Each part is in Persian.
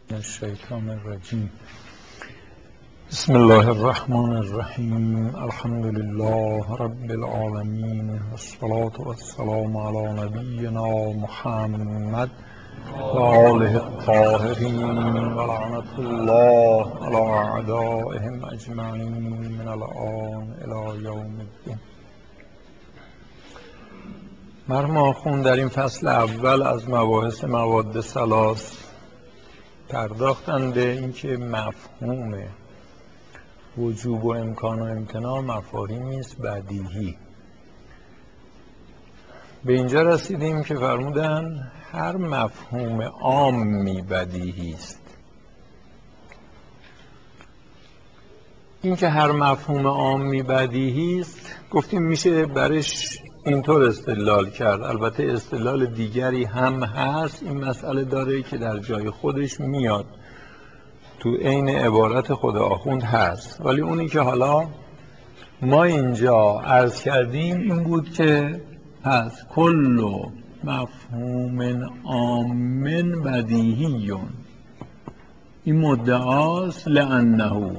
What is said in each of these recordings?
الشیطان الرجیم. بسم الله الرحمن الرحیم. الحمد لله رب العالمین، والصلاة والسلام علی نبینا محمد و آله الطاهرین و لعنت الله علی اعدائهم اجمعین من الآن الی یوم الدین. مرحوم آخوند در این فصل اول از مباحث مواد ثلاث پرداختن به اینکه مفهوم وجوب و امکان و امتناع مفاهیمی است بدیهی. به اینجا رسیدیم که فرمودن هر مفهوم عامی بدیهی است. این که هر مفهوم عامی بدیهی است گفتیم میشه برش اینطور استدلال کرد. البته استدلال دیگری هم هست، این مسئله داره که در جای خودش میاد، تو عین عبارت خود آخوند هست، ولی اونی که حالا ما اینجا عرض کردیم این بود که پس کل مفهوم عام بدیهیون، این مدعاست. لانه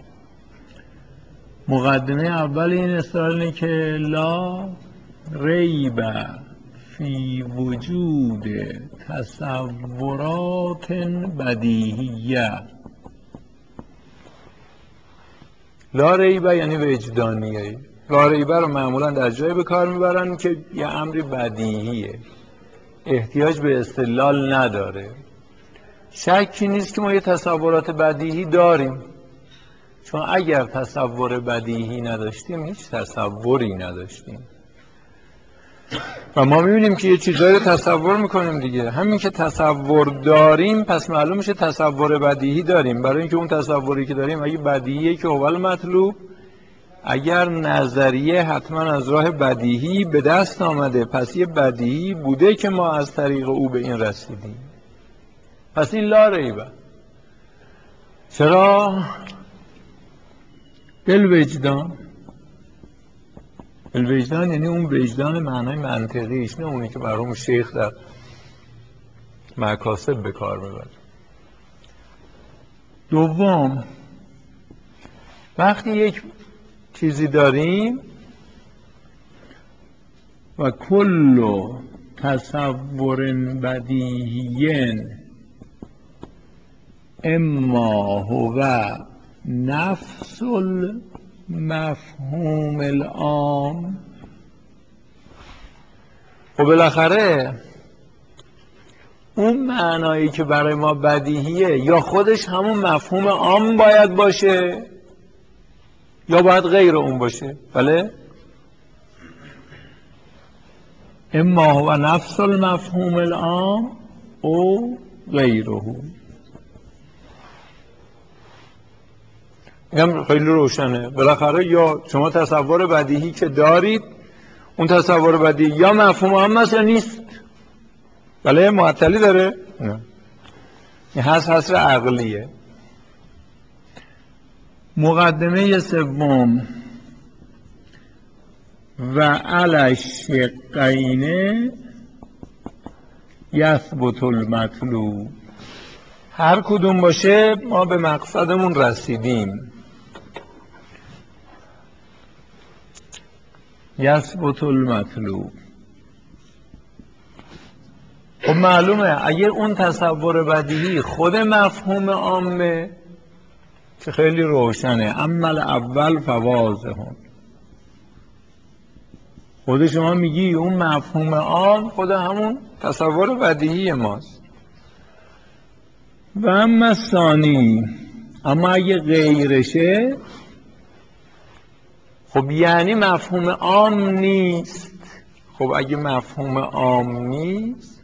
مقدمه اول این استدلال که لا ریب فی وجود تصورات بدیهیه. لا ریبه یعنی وجدانیه. لا ریبه رو معمولا در جای به کار میبرن که یه امری بدیهیه، احتیاج به استدلال نداره. شکی نیست که ما یه تصورات بدیهی داریم، چون اگر تصور بدیهی نداشتیم هیچ تصوری نداشتیم. و ما میبینیم که یه چیزایی رو تصور میکنیم دیگه. همین که تصور داریم پس معلوم میشه تصور بدیهی داریم، برای اینکه اون تصوری که داریم اگه بدیهیه که اول مطلوب، اگر نظریه حتما از راه بدیهی به دست آمده، پس یه بدیهی بوده که ما از طریق او به این رسیدیم. پس این لا ریبه. چرا؟ بالوجدان. الوجدان یعنی اون وجدان معنای منطقیش، نه اونی که مرحوم شیخ در مکاسب به کار میبره. دوم، وقتی یک چیزی داریم و کل تصور بدیهی اما هو نفس مفهوم العام، و بالاخره اون معنایی که برای ما بدیهیه یا خودش همون مفهوم عام باید باشه یا باید غیر اون باشه. بله؟ اما هو نفس المفهوم العام او غیره. اینم خیلی روشنه. بالاخره یا شما تصور بدیهی که دارید، اون تصور بدیهی یا مفهوم عام است یا نیست. بله؟ معطلی داره؟ نه. این حصر عقلیه. مقدمه سوم و علی الشقین یثبت المطلوب. هر کدوم باشه ما به مقصدمون رسیدیم. یثبت المطلوب. خب معلومه اگر اون تصور بدیهی خود مفهوم عامه که خیلی روشنه، اما اول فواضحون، خود شما میگی اون مفهوم عام خود همون تصور بدیهی ماست. و اما ثانی، اما اگه غیرشه خب یعنی مفهوم عام نیست. خب اگه مفهوم عام نیست،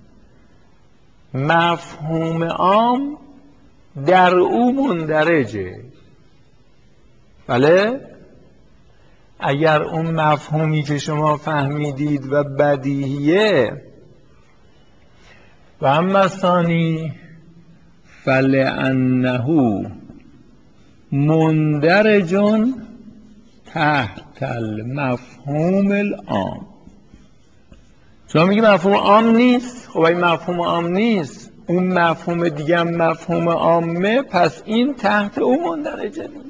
مفهوم عام در او مندرجه. بله؟ اگر اون مفهومی که شما فهمیدید و بدیهیه، و اما ثانی فلانه مندرج تحت المفهوم العام. شما میگی مفهوم عام نیست. خب این مفهوم عام نیست، اون مفهوم دیگه هم مفهوم عامه، پس این تحت اون مندرجه دیگه.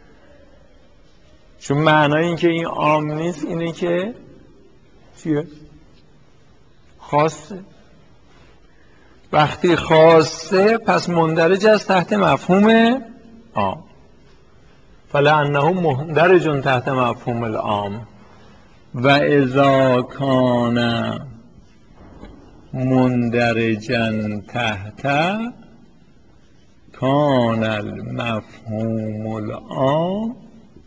چون معنای این که این عام نیست اینه که چیه؟ خاصه. وقتی خاصه پس مندرج است تحت مفهوم عام. فلأنه مندرج تحت مفهوم العام و اذا کان مندرجا تحت کان المفهوم العام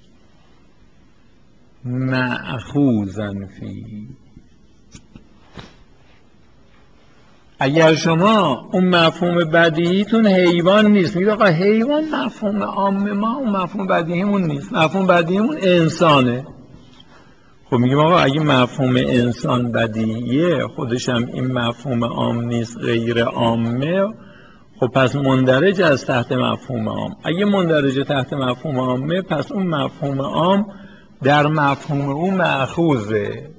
مأخوذا فیه. اگر شما اون مفهوم بدیهیتون حیوان نیست، میگه آقا حیوان مفهوم عام ما، اون مفهوم بدیهیمون نیست، مفهوم بدیهیمون انسانه. خب میگیم آقا اگه مفهوم انسان بدیهیه، خودش هم این مفهوم عام نیست، غیر عامه، خب پس مندرج از تحت مفهوم عام. اگه مندرج تحت مفهوم عامه، پس اون مفهوم عام در مفهوم اون مأخوذه.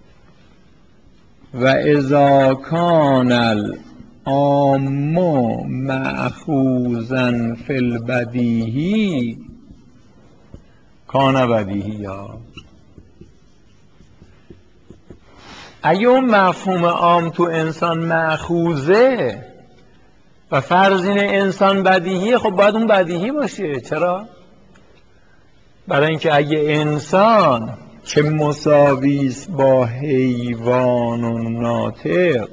و اذا کان العام مأخوذا فی البدیهی کان بدیهیا. اگه اون مفهوم عام تو انسان مأخوذه و فرض اینه انسان بدیهیه، خب باید اون بدیهی باشه. چرا؟ برای اینکه اگه انسان که مساویست با حیوان و ناطق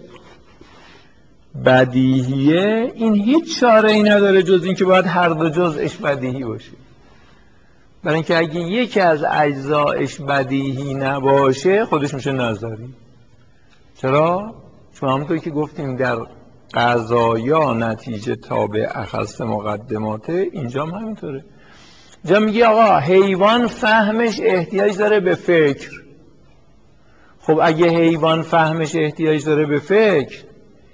بدیهیه، این هیچ چاره‌ای نداره جز این که باید هر دو جزءش بدیهی باشه. برای اینکه اگه یکی از اجزایش بدیهی نباشه خودش میشه نظری. چرا؟ چون همونطور که گفتیم در قضایا نتیجه تابع اخص مقدماته، اینجا هم همینطوره. جا میگی آقا حیوان فهمش احتیاج داره به فکر. خب اگه حیوان فهمش احتیاج داره به فکر،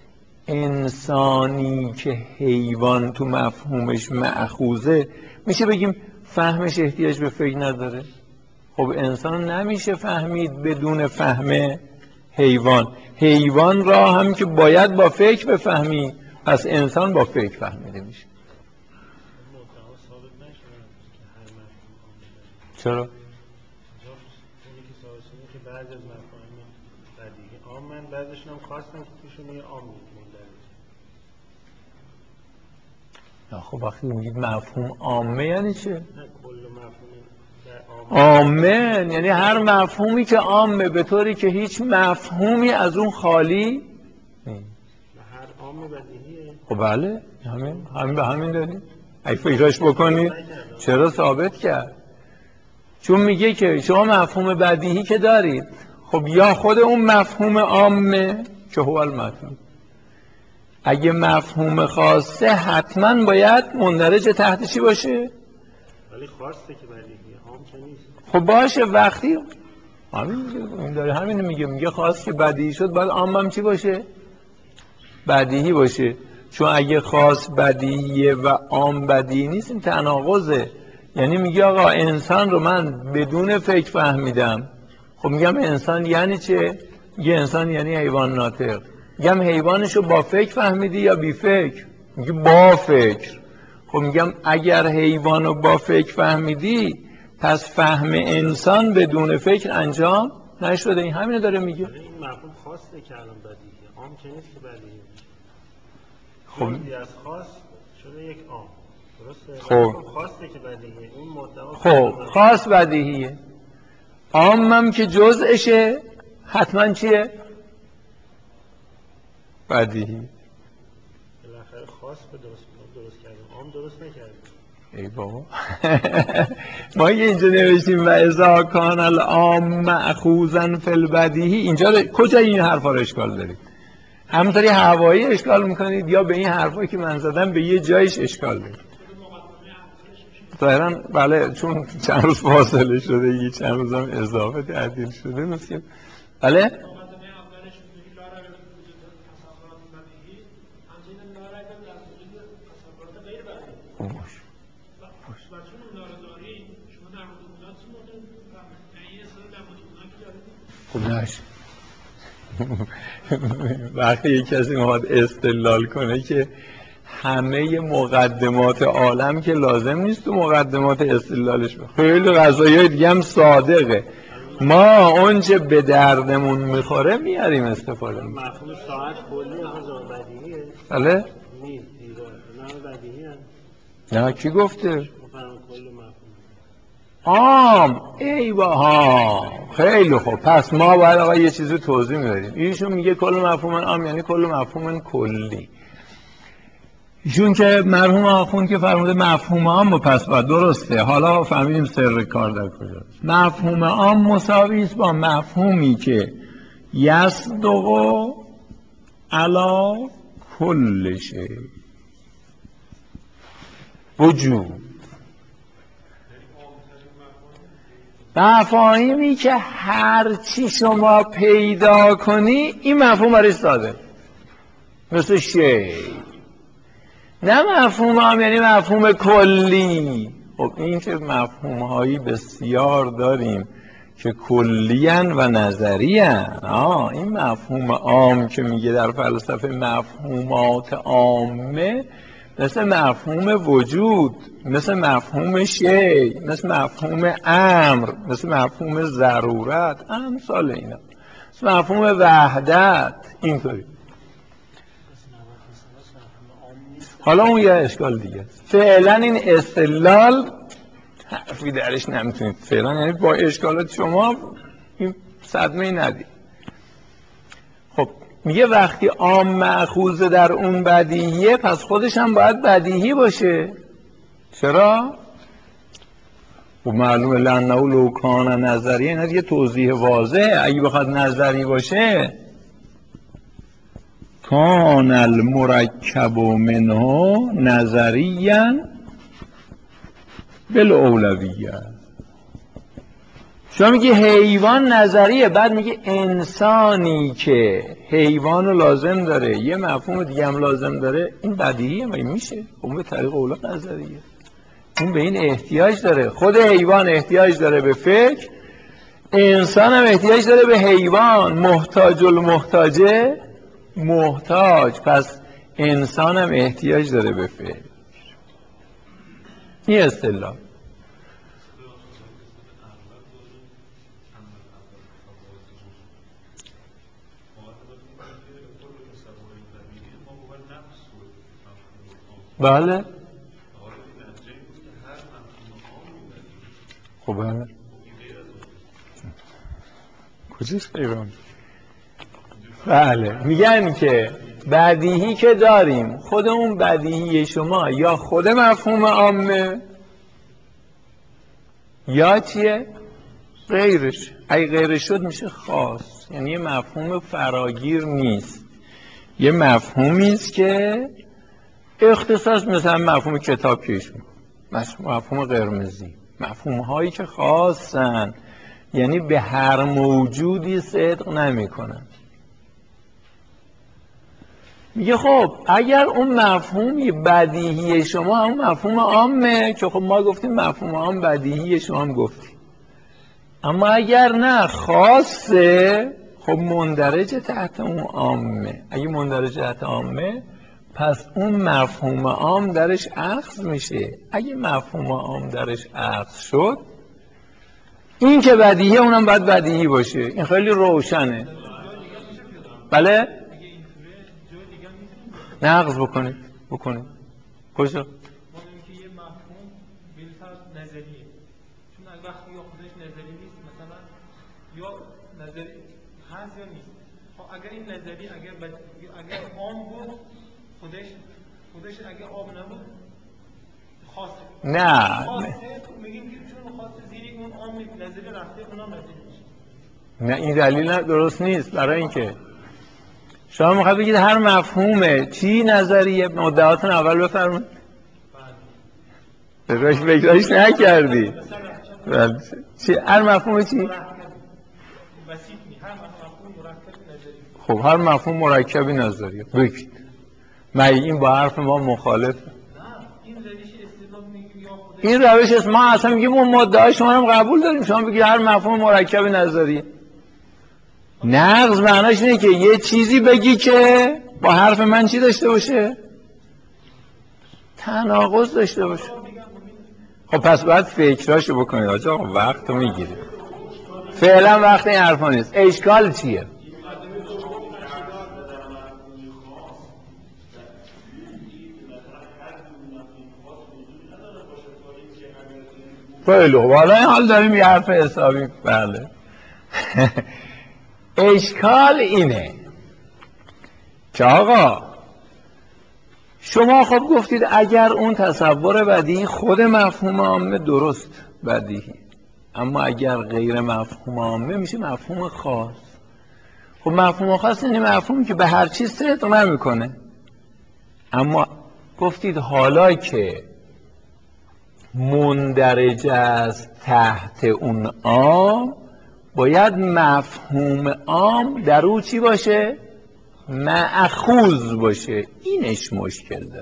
انسانی که حیوان تو مفهومش مأخوذه، میشه بگیم فهمش احتیاج به فکر نداره؟ خب انسان نمیشه فهمید بدون فهم حیوان. حیوان را هم که باید با فکر بفهمی، پس انسان با فکر فهمیده میشه. چرا؟ که بعض از مفاهیم بدیهی عام من بعضشون هم خواستم که توشون یه عام مندرج. نه خب وقتی میگید مفهوم عامه یعنی چه؟ نه کل مفهوم عامه یعنی هر مفهومی که عامه، به طوری که هیچ مفهومی از اون خالی نیست. هر عام بدیهیه. خب بله، همین به همین داریم. اگه فکرش بکنید چرا ثابت کرد؟ چون میگه که شما مفهوم بدیهی که دارید، خب یا خود اون مفهوم عامه که هو المطلوب، اگه مفهوم خاصه حتما باید مندرج تحت چی باشه؟ ولی خاصه که بدیهیه، عام که نیست. خب باشه، وقتی همین داره همین میگه خاص که بدیهی شد باید عام هم چی باشه؟ بدیهی باشه. چون اگه خاص بدیهیه و عام بدیهی نیست، این تناقضه. یعنی میگه آقا انسان رو من بدون فکر فهمیدم. خب میگم انسان یعنی چه؟ میگه انسان یعنی حیوان ناطق. میگم حیوانش رو با فکر فهمیدی یا بی فکر؟ میگه با فکر. خب میگم اگر حیوان رو با فکر فهمیدی، پس فهم انسان بدون فکر انجام نشده. این همینه داره میگه. این مفهوم خاصه که الان بدیهیه، عام که نیست که بدیهی باشه. خب از خاص شده یک عام، درسته؟ خب خاصه که بدیهیه، اون مدعا خب خاص بدیهیه، عامم که جزءشه حتما چیه؟ بدیهی. بالاخره خاص به درست کردیم، عام درست نکردیم. ای بابا ما اینجا نوشتیم و اذا کان العام مأخوذا فی البدیهی، اینجا کجا این حرفا رو اشکال دارید؟ همونطوری هوایی اشکال میکنید یا به این حرفایی که من زدم به یه جایش اشکال دارید؟ ظاهرا بله، چون چند روز فاصله شده، یه چند روز هم اضافه تعدیل شده مثل بله. خب نشه وقتی یک کسی میخواد استدلال کنه که همه مقدمات عالم که لازم نیست تو مقدمات استدلالش خیلی قضایای دیگه هم صادقه، ما اونچه به دردمون میخوره میاریم استفاده میکنیم. مفهوم ساعت کلی آقا بدیهیه. بله؟ نیست نه بدیهیه. نه کی گفته؟ مفهوم کل مفهوم عام. ای ها خیلی خوب، پس ما باید آقا یه چیزی توضیح میدادیم. ایشون میگه کل مفهوم عام یعنی کل مفهوم کلی. ایشون که مرحوم آخوند که فرموده مفهوم عام، پس باید درسته. حالا فهمیدیم سر کار در کجاست. مفهوم عام مساوی است با مفهومی که یصدق علی کل شیء وجود. مفاهیمی که هر چی شما پیدا کنی این مفهوم برای ساده، مثل شی. نه مفهوم عام یعنی مفهوم کلی. خب این که مفهوم هایی بسیار داریم که کلیان و نظریان. این مفهوم عام که میگه در فلسفه مفهومات عامه، مثل مفهوم وجود، مثل مفهوم شی، مثل مفهوم امر، مثل مفهوم ضرورت، امثال اینا، مثل مفهوم وحدت. اینطوری. حالا اون یه اشکال دیگه. فعلا این استدلال حرفی درش نمیتونید فعلا، یعنی با اشکالات شما این صدمه ندید. خب میگه وقتی عام مأخوذ در اون بدیهیه، پس خودش هم باید بدیهی باشه. چرا؟ خب معلومه لأنه لو کان نظریه، اینا دیگه توضیح واضحه. اگه بخواد نظری باشه کان المرکب منه نظریا بالاولویه. شما میگه حیوان نظریه، بعد میگه انسانی که حیوان رو لازم داره یه مفهوم دیگه هم لازم داره، این بدیهیه؟ مگه میشه؟ اون به طریق اولا نظریه، اون به این احتیاج داره. خود حیوان احتیاج داره به فکر، انسان هم احتیاج داره به حیوان. محتاج المحتاجه محتاج، پس انسان هم احتیاج داره به فکر. این اصطلاح. بله خب بله کجاست غیران؟ بله میگن که بدیهی که داریم، خود اون بدیهی شما یا خود مفهوم عامه یا چیه؟ غیرش. اگه غیرش شد میشه خاص، یعنی یه مفهوم فراگیر نیست، یه مفهومی است که اختصاص، مثلا مفهوم کتاب کش، مفهوم قرمزی، مفهوم هایی که خاصن، یعنی به هر موجودی صدق نمی کنن. میگه خب اگر اون مفهومی بدیهی شما همون مفهوم عامه، که خب ما گفتیم مفهوم عام بدیهی شما هم گفتیم، اما اگر نه خاصه، خب مندرج تحت اون عامه. اگه مندرج تحت عامه، پس اون مفهوم عام درش اخذ میشه. اگه مفهوم عام درش اخذ شد، این که بدیهیه اونم باید بدیهی باشه. این خیلی روشنه. بله؟ نقض بکنید کجا؟ که یه مفهوم بالفرض نظریه، چون وقتی یا خودش نظری نیست، مثلا یا نظری هست یا نیست. خب اگر این نظری اگر عام بود، خودش اگر عام نبود خاصه. نه میگیم که چون خاصه زیری اون عام نظری رفته، اونا نظری میشه. نه این دلیل درست نیست. برای اینکه شما میخواد بگید هر مفهومه چی نظریه، مدعاتون اول بفرمایید. بله بگذارش نکردی. بله چی هر مفهوم چی؟ خب هر مفهوم مرکبی نظریه بگید. این با حرف ما مخالف. این روش است. ما اصلا میگیم اون مدعای شما هم قبول داریم، شما بگید هر مفهوم مرکبی نظریه. نقض معناش اینه که یه چیزی بگی که با حرف من چی داشته باشه؟ تناقض داشته باشه. خب پس باید فکراشو بکنید. آجا وقت رو میگیرید. فعلا وقت این حرفا نیست. اشکال چیه؟ خیلی خوب، حالا این حال داریم یه حرف حسابی. بله اشکال اینه که آقا شما خب گفتید اگر اون تصور بدیهی خود مفهوم عامه درست بدیهی، اما اگر غیر مفهوم عامه میشه مفهوم خاص. خب مفهوم خاص اینه مفهومی که به هر چیز صدق نمیکنه. اما گفتید حالا که مندرج است تحت اون عام، باید مفهوم عام در او چی باشه؟ مأخوذ باشه. اینش مشکل داره.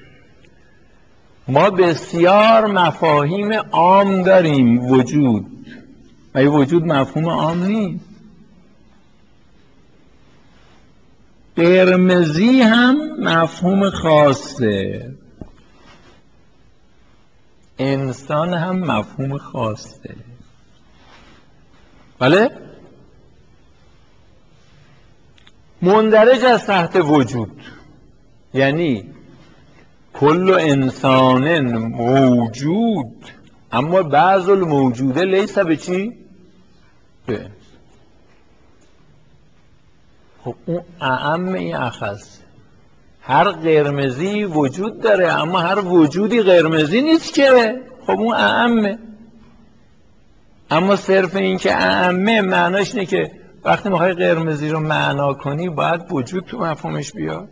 ما بسیار مفاهیم عام داریم. وجود، مگه وجود مفهوم عام نیست؟ قرمزی هم مفهوم خاصه، انسان هم مفهوم خاصه. بله؟ مندرج از تحت وجود یعنی کل انسان موجود، اما بعض الموجوده لیس به چی؟ به. خب اون اعم این اخص. هر قرمزی وجود داره اما هر وجودی قرمزی نیست که. خب اون اعمه. اما صرف این که اعمه معناش اینه که وقتی میخوای قرمزی رو معنا کنی باید وجود تو مفهومش بیاد.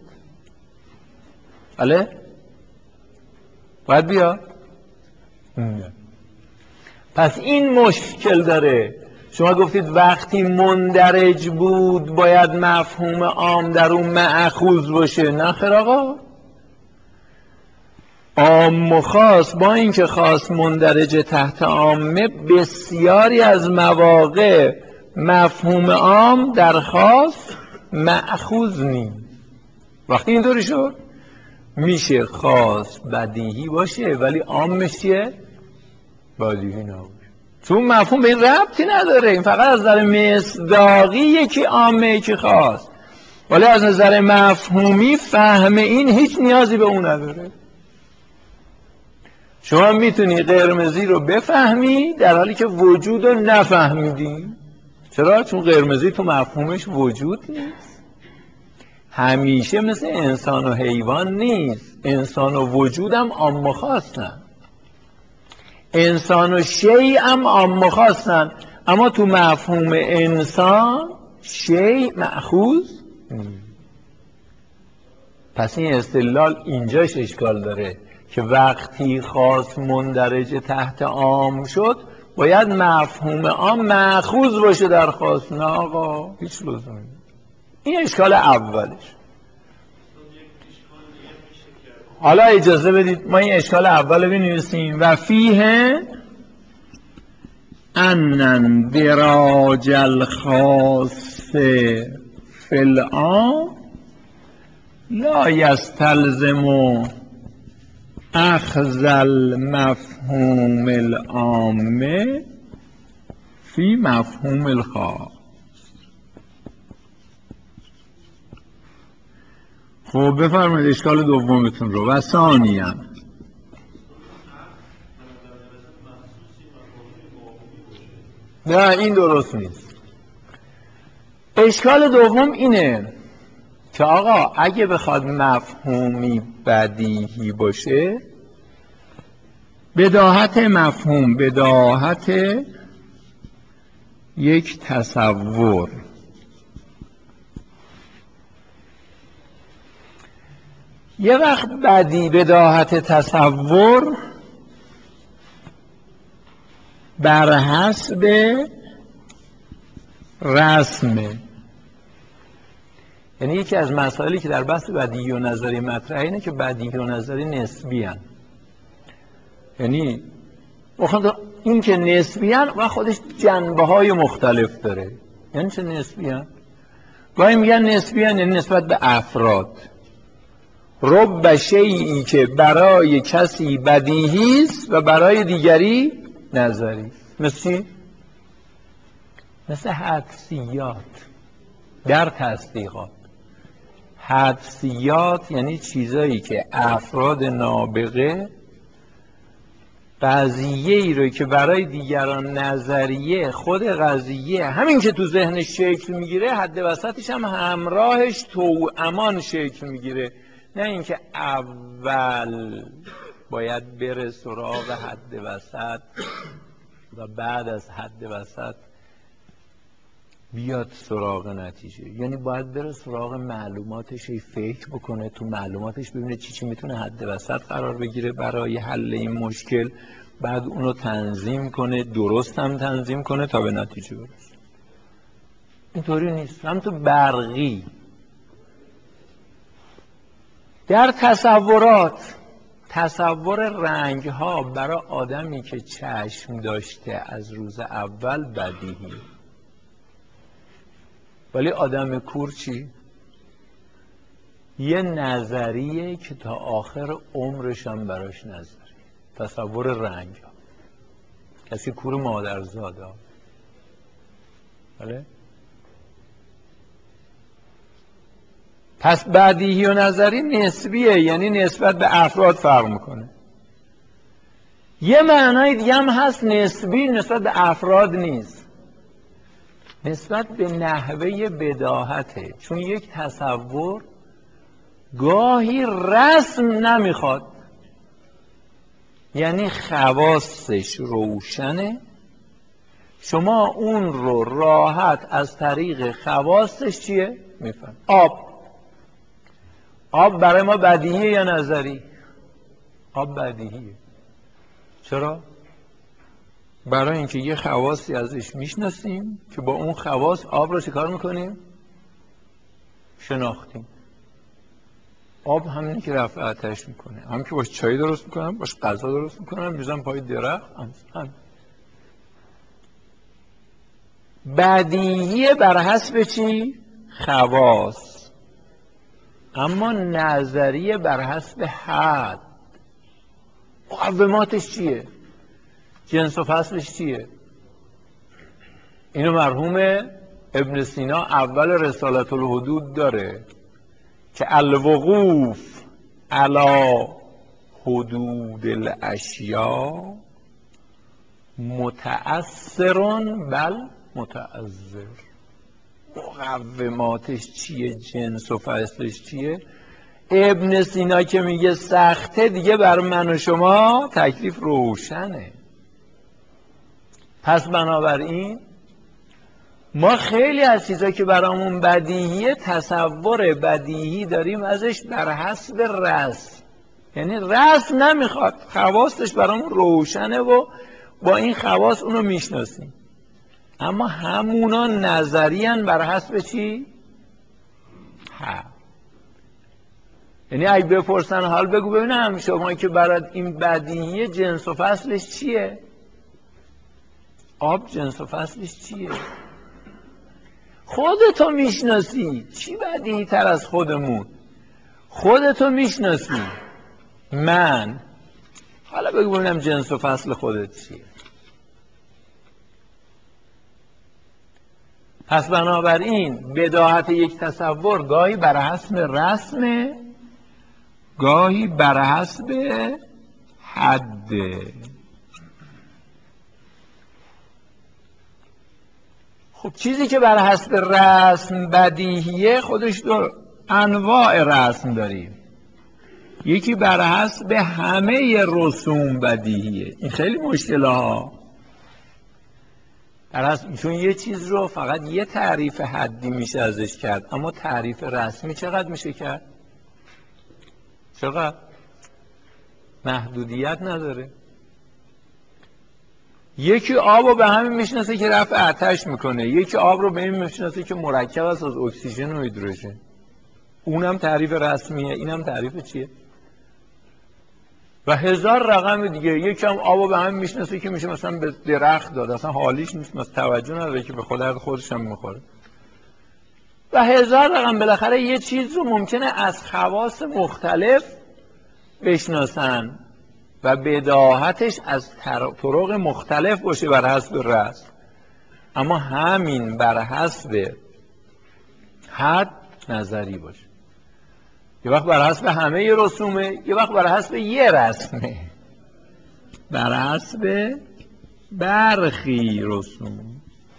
بله؟ باید بیاد؟ پس این مشکل داره. شما گفتید وقتی مندرج بود باید مفهوم عام در اون مأخوذ باشه. نه خیر آقا، عام و خاص با اینکه خاص مندرج تحت عامه، بسیاری از مواقع مفهوم عام در خاص مأخوذ نیست. وقتی اینطوری شد میشه خاص بدیهی باشه ولی عامش چیه؟ بدیهی نباشه. چون مفهوم به این ربطی نداره. این فقط از نظر مصداقی یکی عامه یکی خاص، ولی از نظر مفهومی فهم این هیچ نیازی به اون نداره. شما میتونی قرمزی رو بفهمی در حالی که وجود رو نفهمیدی. چرا؟ چون قرمزی تو مفهومش وجود نیست. همیشه مثل انسان و حیوان نیست. انسان و وجود هم عام و خاصن، انسان و شیء هم عام و خاصن، اما تو مفهوم انسان شیء مأخوذ نیست. پس این استدلال اینجاش اشکال داره که وقتی خاص مندرج تحت عام شد باید مفهوم عام مأخوذ باشه در خاص. نه آقا، هیچ لزومی نیست. این اشکال اولش. حالا اجازه بدید ما این اشکال اول رو بنویسیم. و فیه ان اندراج الخاص فی العام لا یستلزم اخذ المفهوم العام فی مفهوم الخاص. خب بفرمایید اشکال دومتون رو. و ثانیاً نه این درست نیست. اشکال دوم اینه که آقا اگه بخواد مفهومی بدیهی باشه، بداهت مفهوم بداهت یک تصور، یه وقت بداهت تصور بر حسب رسمه. یعنی یکی از مسائلی که در بحث بدیهی و نظری مطرحه اینه که بدیهی و نظری نسبی هن. یعنی این که نسبی هن و خودش جنبه های مختلف داره. یعنی چه نسبی هن؟ گاهی میگن نسبی هن یعنی نسبت به افراد. رب شیئی که برای کسی بدیهی است و برای دیگری نظری. مثل مثل حدسیات در تصدیقات. حدسیات یعنی چیزایی که افراد نابغه قضیه‌ای رو که برای دیگران نظریه، خود قضیه همین که تو ذهنش شکل میگیره، حد وسطش هم همراهش توامان شکل میگیره، نه اینکه اول باید بره سراغ حد وسط و بعد از حد وسط بیاد سراغ نتیجه. یعنی باید بره سراغ معلوماتش، فکر بکنه تو معلوماتش ببینه چی میتونه حد وسط قرار بگیره برای حل این مشکل، بعد اونو تنظیم کنه، درست هم تنظیم کنه تا به نتیجه برسه. اینطوری نیست. هم تو برقی در تصورات، تصور رنگ ها برای آدمی که چشم داشته از روز اول بدیهی، ولی آدم کور چی؟ یه نظریه که تا آخر عمرش هم براش نظریه. تصور رنگ ها. کسی کور مادرزاده ها. بله؟ پس بدیهی و نظری نسبیه، یعنی نسبت به افراد فرق میکنه. یه معنای دیگه هم هست نسبی، نسبت به افراد نیست، نسبت به نحوه بداهته. چون یک تصور گاهی رسم نمیخواد، یعنی خواصش روشنه، شما اون رو راحت از طریق خواصش چیه؟ میفهم. آب برای ما بدیهیه یا نظری؟ آب بدیهیه. چرا؟ برای اینکه یه خواصی ازش میشناسیم که با اون خواص آب رو چیکار میکنیم؟ شناختیم. آب همینی که رفع آتش میکنه، هم که باش چای درست میکنم، باش غذا درست میکنم، میذارم پای درخت، هم. بدیهیه بر حسب چی؟ خواص. اما نظریه بر حسب حد. مقوماتش چیه؟ جنس و فصلش چیه؟ اینو مرحوم ابن سینا اول رسالة الحدود داره که الوقوف علی حدود الاشیاء متأثر بل متأثر. مقوماتش چیه؟ جنس و فصلش چیه؟ ابن سینا که میگه سخته، دیگه بر من و شما تکلیف روشنه. پس بنابراین ما خیلی از چیزایی که برامون بدیهیه، تصور بدیهی داریم ازش بر حسب رسم، یعنی رسم نمیخواد، خواستش برامون روشنه و با این خواست اونو میشناسیم. اما همونا نظریان بر حسب چی؟ یعنی اگه بپرسن حال بگو ببینم شما که برات این بدیهیه جنس و فصلش چیه؟ آب جنس و فصلش چیه؟ خودتو میشناسی. چی بدیهی تر از خودمون؟ خودتو میشناسی. من حالا بگو ببینم جنس و فصل خودت چیه؟ پس بنابراین بداهت یک تصور گاهی بر حسب رسمه، گاهی بر حسب حده. خب چیزی که بر حسب رسم بدیهیه خودش دو انواع رسم داریم. یکی بر حسب همه رسوم بدیهیه. این خیلی مشکله ها. چون یه چیز رو فقط یه تعریف حدی میشه ازش کرد، اما تعریف رسمی چقدر میشه کرد؟ چقدر؟ محدودیت نداره. یکی آب رو به همین میشناسه که رفع آتش میکنه، یکی آب رو به همین میشناسه که مرکب است از اکسیژن و هیدروژن. اونم تعریف رسمیه، اینم تعریف چیه؟ و هزار رقم دیگه. یکم آبو به هم میشناسه که میشه مثلا به درخت داد، اصلا حالیش نیست، مثلا توجه نداره که به خودش هم میخوره. و هزار رقم. بالاخره یه چیز رو ممکنه از خواص مختلف بشناسن و بداهتش از طرق مختلف باشه بر حسب رسم، اما همین بر حسب حد نظری باشه. یه وقت بر حسب همه رسومه، یه وقت بر حسب یه رسمه، بر حسب برخی رسوم.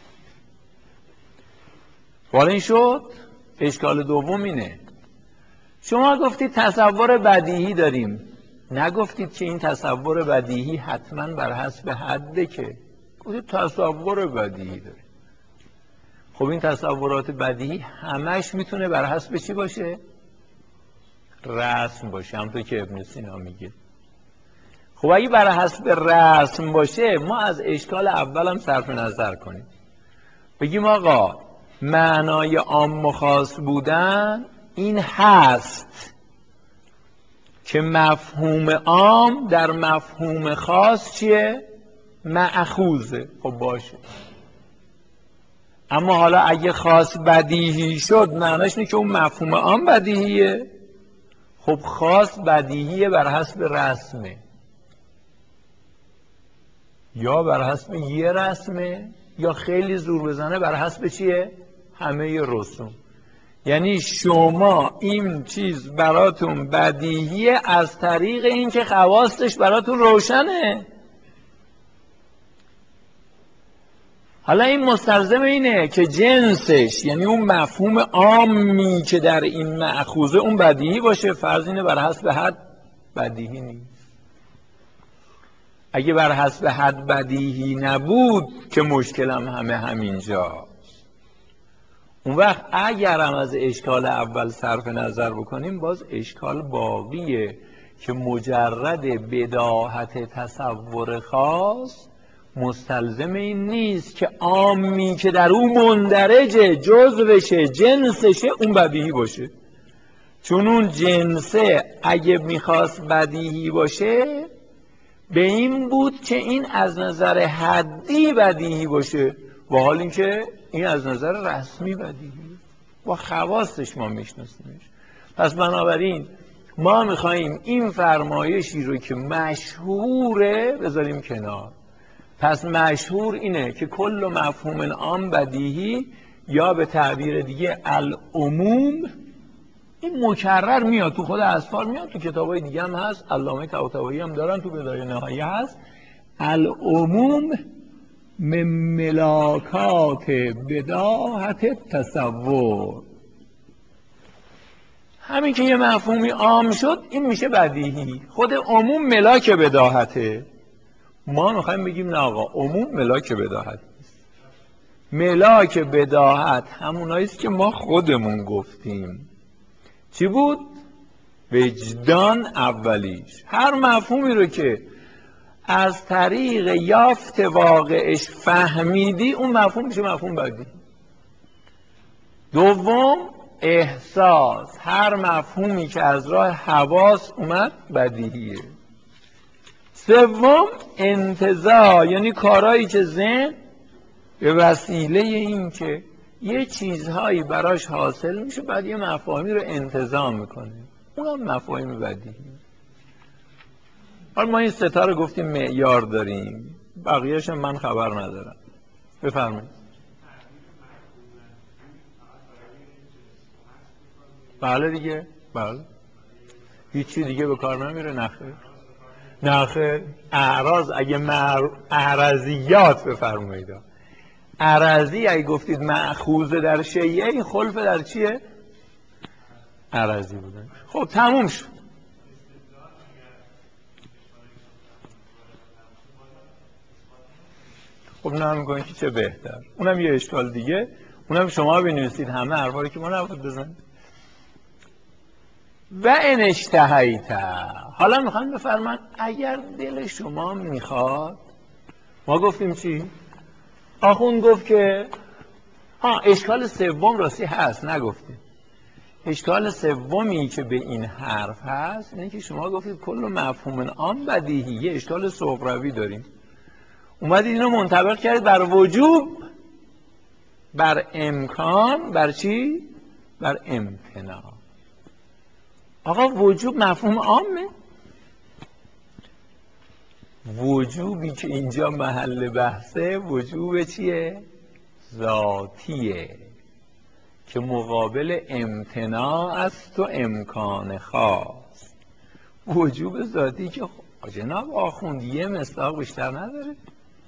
حالا این شد. اشکال دوم اینه، شما گفتید تصور بدیهی داریم، نگفتید که این تصور بدیهی حتما بر حسب حده، که گفتید تصور بدیهی داریم. خب این تصورات بدیهی همش میتونه بر حسب چی باشه؟ رسم باشه، همونطور که ابن سینا میگه. خب اگه بر حسب رسم باشه، ما از اشکال اول هم صرف نظر کنیم، بگیم آقا معنای عام و خاص بودن این هست که مفهوم عام در مفهوم خاص چیه؟ مأخوذه. خب باشه. اما حالا اگه خاص بدیهی شد، معناش اینه که اون مفهوم عام بدیهیه. خب خاص بدیهیه بر حسب رسمه، یا بر حسب یه رسمه، یا خیلی زور بزنه بر حسب چیه؟ همه رسوم. یعنی شما این چیز براتون بدیهیه از طریق این که خواستش براتون روشنه. حالا این مستلزم اینه که جنسش، یعنی اون مفهوم عامی که در این مأخوذه، اون بدیهی باشه. فرض اینه بر حسب حد بدیهی نیست. اگه بر حسب حد بدیهی نبود که مشکلم همینجا. اون وقت اگرم از اشکال اول صرف نظر بکنیم، باز اشکال باقیه که مجرد بداهت تصور خاص مستلزم این نیست که عامی که در اون مندرجه، جزوشه، جنسشه، اون بدیهی باشه. چون اون جنسه اگه میخواست بدیهی باشه، به این بود که این از نظر حدی بدیهی باشه، و حال این که این از نظر رسمی بدیهی با خواستش ما میشناسیمش. پس بنابراین ما میخواییم این فرمایشی رو که مشهوره بذاریم کنار. پس مشهور اینه که کل مفهوم عام بدیهی، یا به تعبیر دیگه العموم. این مکرر میاد تو خود اسفار، میاد تو کتابای دیگه هم هست، علامه طباطبایی هم دارن، تو بدایه نهایه هست. العموم من ملاکات بداهت تصور. همین که یه مفهومی عام شد، این میشه بدیهی. خود عموم ملاک بداهته. ما میخوایم بگیم نه آقا، عموم ملاک بداهت نیست. ملاک بداهت هموناییست که ما خودمون گفتیم. چی بود؟ وجدان اولیش. هر مفهومی رو که از طریق یافت واقعش فهمیدی، اون مفهوم میشه مفهوم بدیهی. دوم احساس. هر مفهومی که از راه حواس اومد بدیهیه. سوم انتزاع، یعنی کارهایی که ذهن به وسیله این که یه چیزهایی براش حاصل میشه، بعد یه مفاهیمی رو انتزاع میکنه، اونم مفاهیم بدیهی. حالا ما این ستا رو گفتیم معیار داریم، بقیه‌اش من خبر ندارم. بفرمایید. بله دیگه، بله. هیچی دیگه به کار نمیره. نخیر. اعراض اگه اعرضیات بفرمایید. اعرضی اگه گفتید مأخوذ در شیء، این خلف در چیه؟ اعرضی بودن. خب تموم شد. خب نه میگن که چه بهتر. اونم یه اشکال دیگه، اونم شما بنویسید همه حرفایی که ما نباید بزنید. و ان اشتهیت. حالا میخوام بفرمان اگر دل شما میخواد. ما گفتیم چی؟ آخوند گفت که اشکال سوم راستی هست، نگفتیم. اشکال سومی که به این حرف هست اینه که شما گفتید کل مفهوم عام بدیهی، یه اشکال سغروی داریم، اومدید اینو منطبق کردید بر وجوب، بر امکان، بر چی؟ بر امتناع. آقا وجوب مفهوم عامه؟ وجوبی که اینجا محل بحثه وجوب چیه؟ ذاتیه که مقابل امتناع است و امکان خاص. وجوب ذاتی که جناب آخوند یه مصداق بیشتر نداره.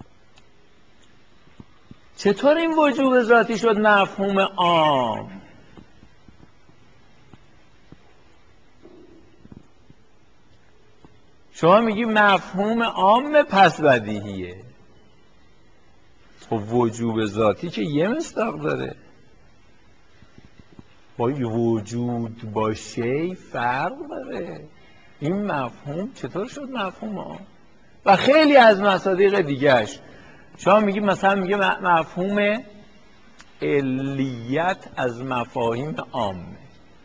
چطور این وجوب ذاتی شد مفهوم عام؟ شما میگی مفهوم عام پس بدیهیه. خب وجوب ذاتی که یه مصداق داره، با وجود با شی فرق داره. این مفهوم چطور شد مفهوم عام؟ و خیلی از مصادیق دیگهش شما میگی مثلا میگه مفهوم علیت از مفاهیم عامه،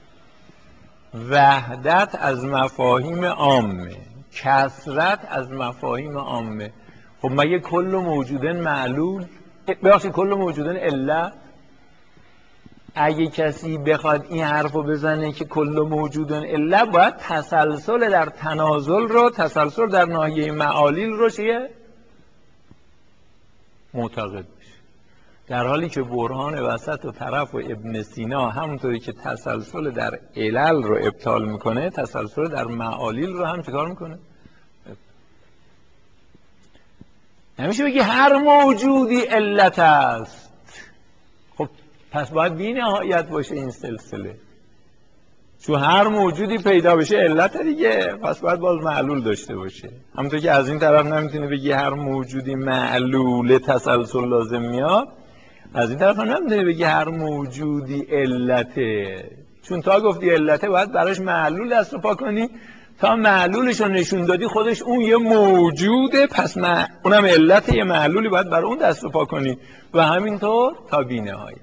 وحدت از مفاهیم عامه، کثرت از مفاهیم عامه. خب مگه کل موجودن معلول؟ ببخشید کل موجودن علت؟ اگه کسی بخواد این حرفو بزنه که کل موجودن علت، باید تسلسل در تنازل رو، تسلسل در ناحیه معالیل رو چیه؟ معتقد بشه. در حالی که برهان وسط و طرف و ابن سینا همونطوری که تسلسل در علل رو ابطال میکنه، تسلسل در معالیل رو هم چیکار میکنه؟ نمیشه بگی هر موجودی علت است. خب پس باید بی نهایت باشه این سلسله، چون هر موجودی پیدا بشه علت دیگه، پس باید باز معلول داشته باشه. همونطور که از این طرف نمیتونه بگی هر موجودی معلول تسلسل لازم میاد، از این طرف هم نمیتونه بگی هر موجودی علته، چون تا گفتی علته باید براش معلول دست و پا کنی، تا معلولش رو نشون دادی خودش اون یه موجوده، پس اونم علته، یه معلولی باید برای اون دست و پا کنی و همینطور تا بی نهایت.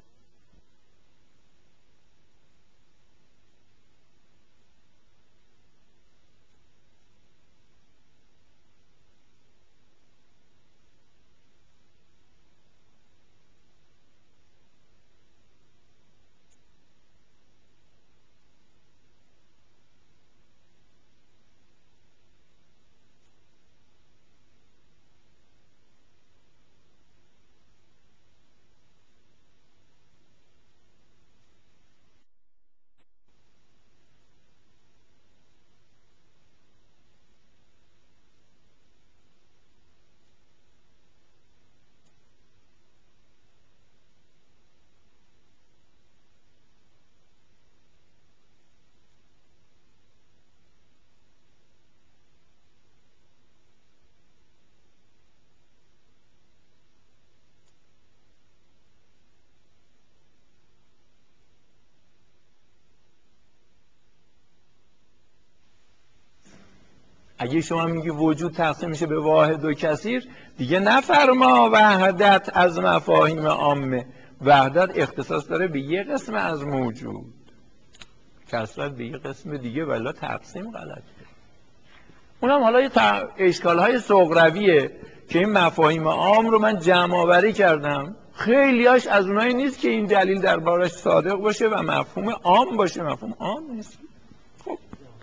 اگه شما میگی وجود تقسیم میشه به واحد و کثیر، دیگه نفرما وحدت از مفاهیم عامه. وحدت اختصاص داره به یه قسم از موجود، کثرت به یه قسم دیگه، ولی تقسیم غلطه. اونم حالا یه اشکالهای سغرویه که این مفاهیم عام رو من جمع آوری کردم، خیلیاش از اونایی نیست که این دلیل دربارش صادق باشه و مفهوم عام باشه، مفهوم عام نیست. خب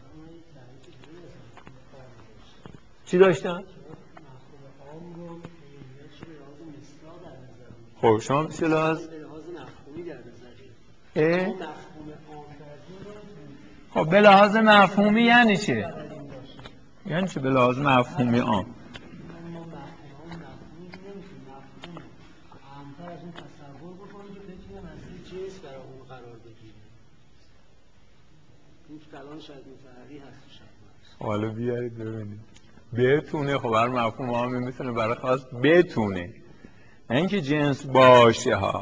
چی داشتن؟ خب شما چه لحاظ؟ خب به لحاظ مفهومی یعنی چه؟ یعنی چه به لحاظ مفهومی عام؟ حالا بیارید ببینید بتونه. خب هر مفهوم عامی میتونه برای خاص بتونه، نه اینکه جنس باشه ها.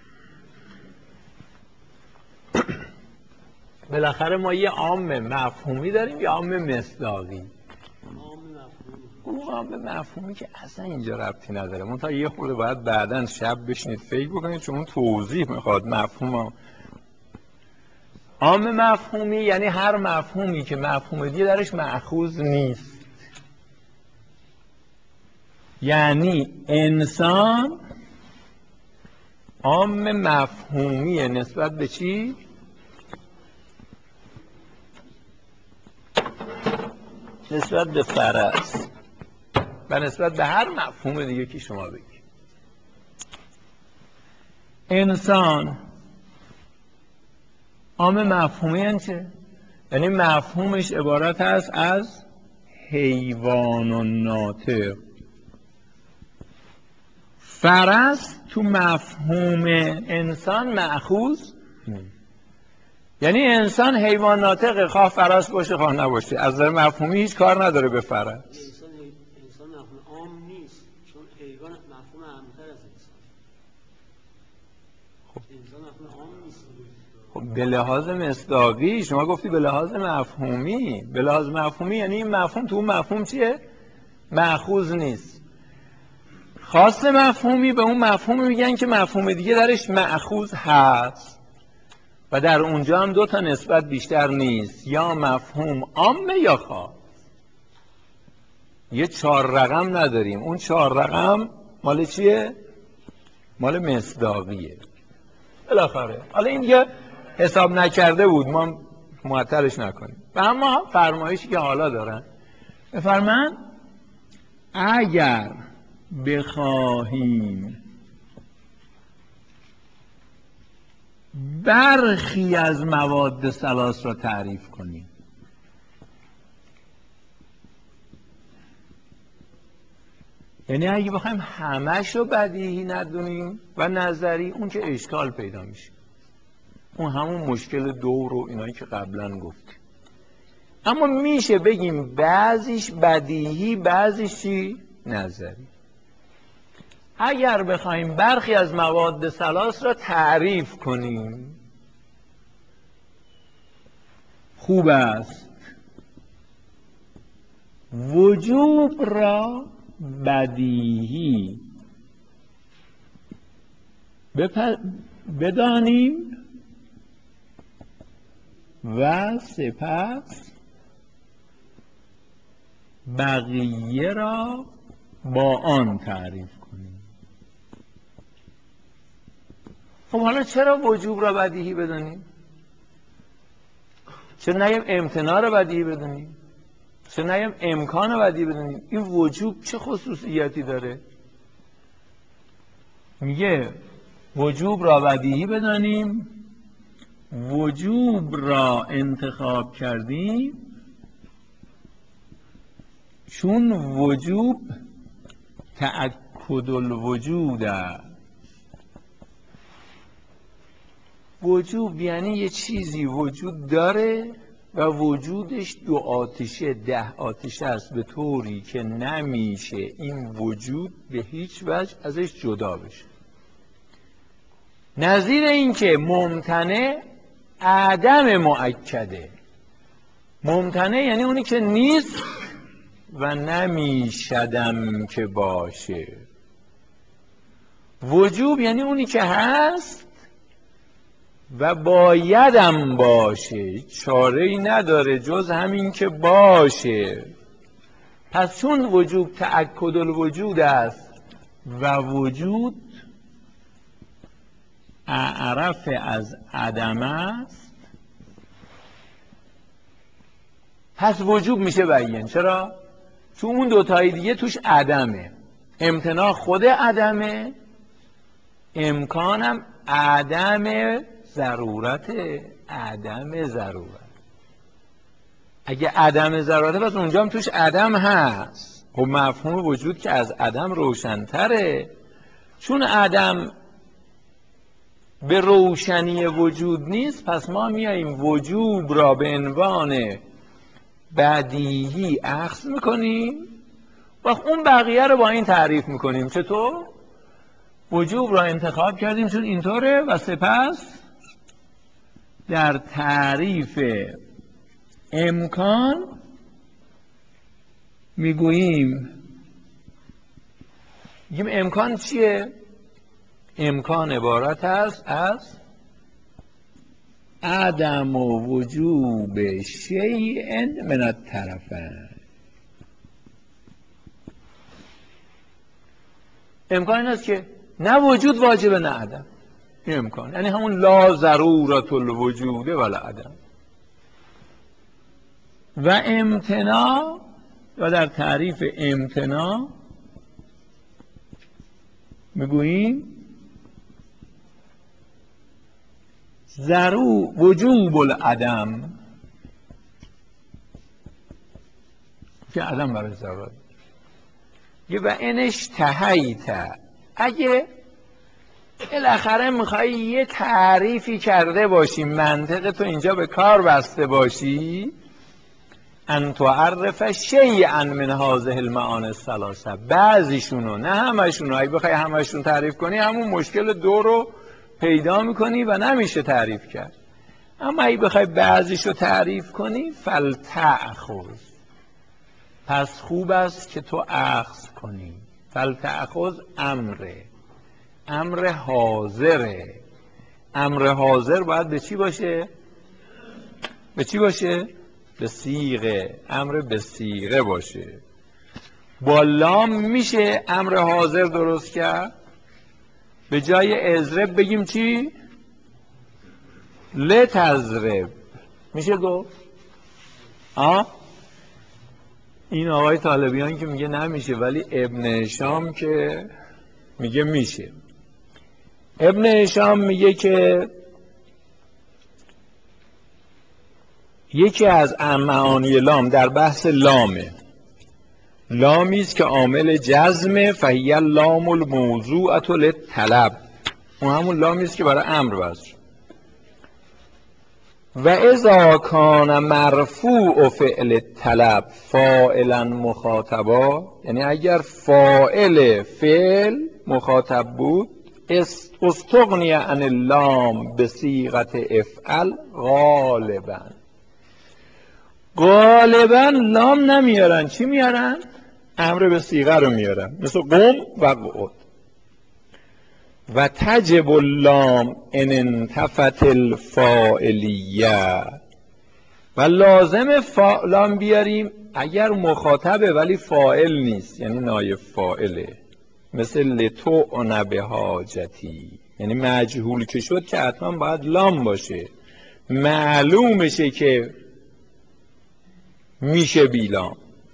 بالاخره ما یه عام مفهومی داریم یا عام مصداقی؟ اون عام مفهومی که اصلا اینجا ربطی نداره. منتها یه خورده باید بعداً شب بشینید فکر بکنید، چون اون توضیح میخواد مفهوم عام مفهومی یعنی هر مفهومی که مفهوم دیگه درش مأخوذ نیست. یعنی انسان عام مفهومیه نسبت به چی؟ نسبت به فرض و نسبت به هر مفهوم دیگه که شما بگید. انسان عام مفهومی یعنی چه؟ یعنی مفهومش عبارت است از حیوان و ناطق. فرض تو مفهوم انسان مأخوذ یعنی انسان حیوان ناطقه، خواه فرض باشه خواه نباشه، از نظر مفهومی هیچ کار نداره به فرض. انسان مفهوم عام نیست، چون حیوان مفهوم عام‌تر از انسان. خب انسان مفهوم عام نیست. خب به لحاظ مصداقی شما گفتی به لحاظ مفهومی. به لحاظ مفهومی یعنی این مفهوم تو اون مفهوم چیه؟ مأخوذ نیست. خاص مفهومی به اون مفهوم میگن که مفهوم دیگه درش مأخوذ هست و در اونجا هم 2 تا نسبت بیشتر نیست، یا مفهوم عامه یا خاص. یه 4 رقم نداریم. اون 4 رقم مال چیه؟ مال مصداقیه. بالاخره حالا این دیگه حساب نکرده بود، ما معطلش نکنیم. و اما فرمایشی که حالا دارن بفرمایند اگر بخواهیم برخی از مواد ثلاث را تعریف کنیم، یعنی اگه بخوایم همش رو بدیهی ندونیم و نظری، اون که اشکال پیدا میشه. اون همون مشکل دور و اینایی که قبلا گفتیم. اما میشه بگیم بعضیش بدیهی بعضیش چی؟ نظری. اگر بخوایم برخی از مواد ثلاث را تعریف کنیم خوب است وجوب را بدیهی بدانیم و سپس بقیه را با آن تعریف کنیم. خب حالا چرا وجوب را بدیهی بدانیم؟ چرا نگیم امتناع را بدیهی بدانیم؟ چرا نگیم امکان را بدیهی بدانیم؟ این وجوب چه خصوصیتی داره؟ میگه وجوب را بدیهی بدانیم، وجوب را انتخاب کردیم چون وجوب تأکد الوجود است. وجوب یعنی یه چیزی وجود داره و وجودش 2 آتشه 10 آتشه است، به طوری که نمیشه این وجود به هیچ وجه ازش جدا بشه. نظیر این که ممتنع عدم مؤکده. ممتنع یعنی اونی که نیست و نمیشدم که باشه. وجوب یعنی اونی که هست و بایدم باشه، چاره‌ای نداره جز همین که باشه. پس چون وجوب تأکد الوجود است و وجود اعرف از عدم است، پس وجوب میشه بیان. چرا؟ چون اون 2 تای دیگه توش عدمه. امتناع خود عدمه، امکانم عدم ضرورت. عدم ضرورت اگه عدم ضرورت پس اونجا هم توش عدم هست. خب مفهوم وجود که از عدم روشن‌تره. چون عدم به روشنی وجود نیست، پس ما میاییم وجوب را به عنوان بدیهی اخذ میکنیم و اون بقیه رو با این تعریف میکنیم. چطور؟ وجوب را انتخاب کردیم چون اینطوره و سپس در تعریف امکان میگوییم امکان چیه؟ امکان عبارت است از عدم وجوب شیء من الطرفین. امکان این است که نه وجود واجبه نه عدم. این امکان، یعنی همون لا ضرورت الوجود ولا عدم. و امتناع، و در تعریف امتناع میگوییم وجوب العدم، که عدم برای ضرورت. و انش تهیت، اگه بالاخره میخوایی یه تعریفی کرده باشی، منطق تو اینجا به کار بسته باشی، ان تعرف شیئا من هذه المعانی الثلاثه، بعضیشونو نه همشونو. اگه بخوای همشون تعریف کنی همون مشکل دو رو پیدا میکنی و نمیشه تعریف کرد. اما اگه بخوای بعضیشو تعریف کنی فلتأخذ، پس خوب است که تو اخذ کنی. فلتأخذ امر حاضره. امر حاضر باید به چی باشه؟ به چی باشه؟ به صیغه. امر به صیغه باشه. با لام میشه امر حاضر درست کرد. به جای اضرب بگیم چی؟ لتضرب. میشه گفت؟ این آقای طالبیان که میگه نمیشه، ولی ابن هشام که میگه میشه. ابن هشام میگه که یکی از معانی لام در بحث لامه، لامی است که عامل جزم، فهی اللام الموضوعة للطلب، اون همون لامی است که برای امر واسه. و اذا کان مرفوع فعل الطلب فاعلا مخاطبا، یعنی اگر فاعل فعل مخاطب بود، استغنی عن اللام به صیغت افعل غالبا لام نمیارن. چی میارن؟ امر به صیغه رو میارن، مثل قم و قعد. و تجب اللام ان انتفت الفاعلیه، و لازم لام بیاریم اگر مخاطبه ولی فاعل نیست، یعنی نایب فاعله، مثل لتؤن به حاجتی، یعنی مجهول که شد که حتما باید لام باشه. معلومشه که میشه بیلام.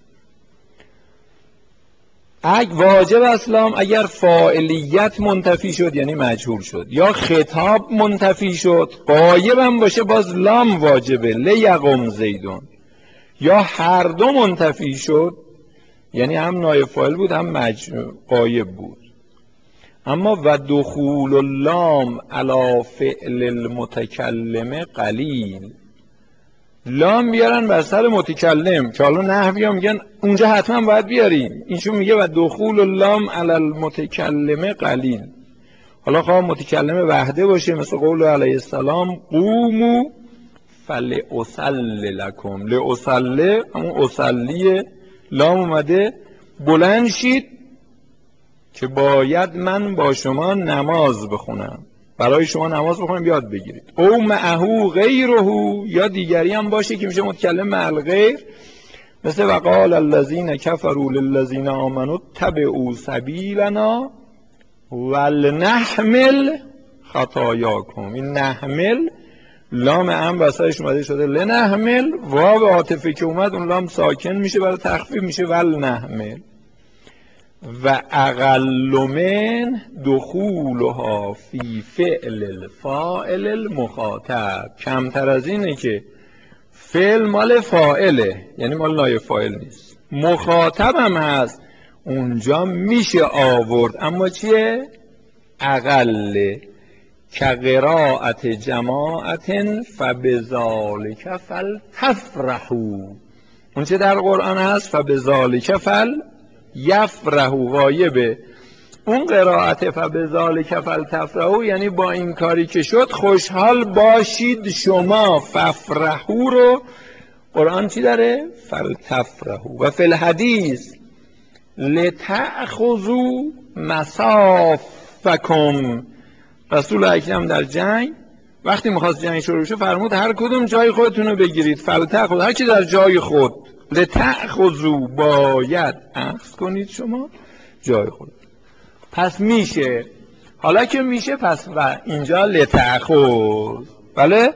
واجب اسلام اگر فاعلیت منتفی شد یعنی مجهول شد، یا خطاب منتفی شد غایب هم باشه باز لام واجبه، لیقم زیدون. یا هر دو منتفی شد یعنی هم نایب فاعل بود هم غایب بود. اما و دخول اللام علی فعل المتکلم قلیل، لام بیارن بر سر متکلم که حالا نحوی ها میگن اونجا حتما باید بیاریم. اینشون میگه و دخول اللام علی المتکلم قلیل. حالا خواه متکلم وحده باشه، مثل قول علیه السلام قومو فلأصل لکم. لأصل همون اصلیه، لام اومده بلند شید که باید من با شما نماز بخونم، برای شما نماز بخونم یاد بگیرید. او معهو غیره، یا دیگری هم باشه که میشه متکلم مع الغیر، مثل وقال الذین کفروا للذین آمنوا اتبعوا سبیلنا ولنحمل خطایاکم. این نحمل لام هم وسطش اومده شده لنحمل، واو عاطفه که اومد اون لام ساکن میشه برای تخفیف، میشه ولنحمل. و اقل من دخولها فی فعل الفاعل المخاطب، کمتر از اینه که فعل مال فاعله یعنی مال نایب فاعل نیست، مخاطب هم هست اونجا میشه آورد، اما چیه؟ اقل. که قرائت جماعت فبذالک فلتفرحوا، اون چه در قرآن هست فبذالک یفرحوا غایبه، اون قرائت فبذالک فلتفرحوا یعنی با این کاری که شد خوشحال باشید شما. ففرحوا رو قرآن چی داره؟ فلتفرحوا. و فی الحدیث لتأخذوا مصافکم، رسول اکرم در جنگ وقتی میخواست جنگ شروع شه فرمود هر کدوم جای خودتون رو بگیرید، فلتأخذ، هر کی در جای خود، لتأخذوا، باید اخذ کنید شما جای خود. پس میشه، حالا که میشه پس و اینجا لتأخذ، بله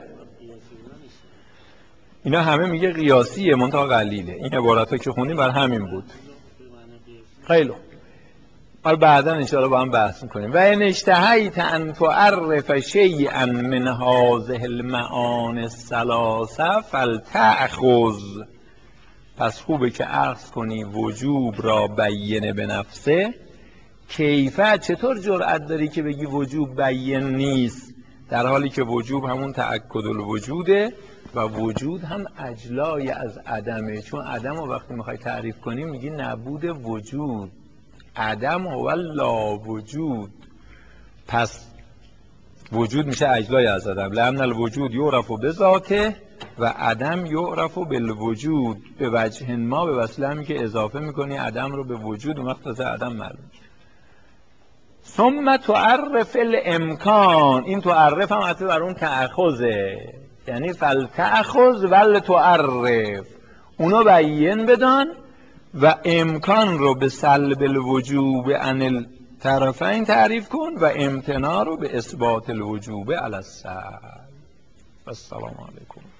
اینا همه میگه قیاسیه منتها قلیله، این عبارت ها که خونیم بر همین بود. خیلی خوب، حالا بعدا انشاءالله با هم بحث میکنیم. و ان اشتهیت ان تعرف شیئا من هذه المعانی الثلاثه فلتأخذ، پس خوبه که اخذ کنی وجوب را بیین به نفسه. کیفه، چطور جرأت داری که بگی وجوب بیین نیست در حالی که وجوب همون تأکد الوجوده و وجود هم اجلای از عدمه، چون عدم رو وقتی میخوای تعریف کنی میگی نبود وجود، عدم هو لا وجود، پس وجود میشه اجلای از عدم. لأن الوجود یعرف بذاته و عدم یعرف بالوجود، به وجه ما، به وسیله همی که اضافه میکنی عدم رو به وجود، اون وقت تازه عدم معلوم. ثم تعرف الامکان، این تعرف هم حتی بر اون تأخذه، یعنی فلتأخذ ول تعرف، اونو بیین بدان و امکان رو به سلب الوجوب عن الطرفین تعریف کن و امتناع رو به اثبات الوجوب علی السلب. السلام علیکم.